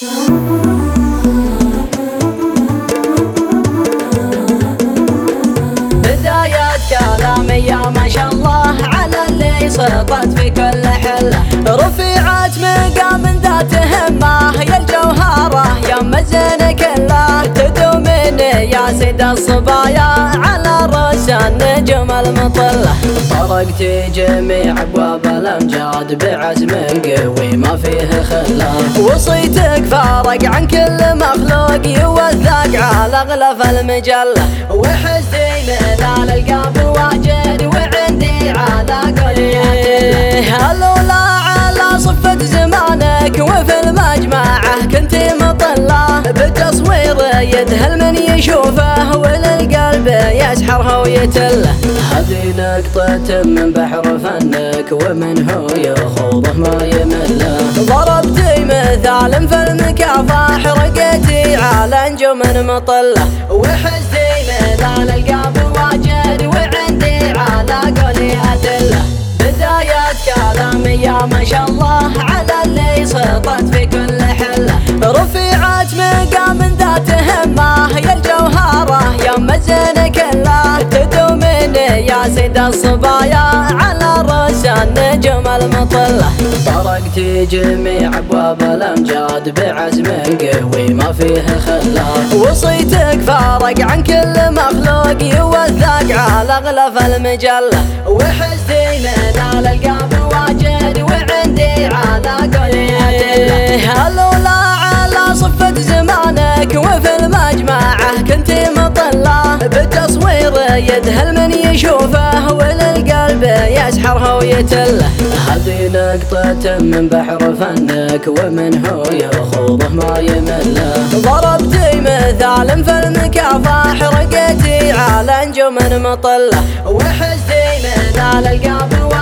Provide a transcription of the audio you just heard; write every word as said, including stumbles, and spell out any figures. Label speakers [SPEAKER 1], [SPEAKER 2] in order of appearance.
[SPEAKER 1] بداية كلامي يا ما شاء الله على اللي سقط في كل حلة، رفيعة مقام ذات همة يا الجوهرة يا مزن كله، تدومني يا سيد الصبايا على رأس النجم المطلة. طرقتي جميع ابواب الامجاد بعزم قوي ما فيه خله، وصيتك فارق عن كل مخلوق يوثق على غلف المجله، وحزتي مثال القلب واجد وعندي على قولي هلولا على صفة زمانك وفي المجمعة كنت مطلة، بتصوير يدهل من يشوفه وللقلب يسحره ويتله. هذه نقطة من بحر فنك ومن هو يخوضه ما يمله، ضربتي مثال في المكافح رقيتي على نجوم مطلة، وحزتي مثال القلب واجد وعندي على قولي أدله. بداية كلامي يا ما شاء الله على اللي سقط في كل حلة، رفيعة مقام ذات همة يا الجوهرة يا مزن كله، تدومني يا سيد الصبايا على رأس النجم المطلة. طرقتي جميع ابواب الامجاد بعزم قوي ما فيه خله، وصيتك فارق عن كل مخلوق يوثق على غلف المجله، وحزتي مثال القلب واجد وعندي على قولي أدله. هلولا على صفة زمانك وفي المجمعة كنت مطلة، بتصوير يدهل من يشوفه وللقلب يسحره ويتله. هذه نقطة من بحر فنك ومن هو يخوضه ما يمله، ضربتي مثال في المكافح رقيتي على نجوم مطلة، وحزتي مثال القلب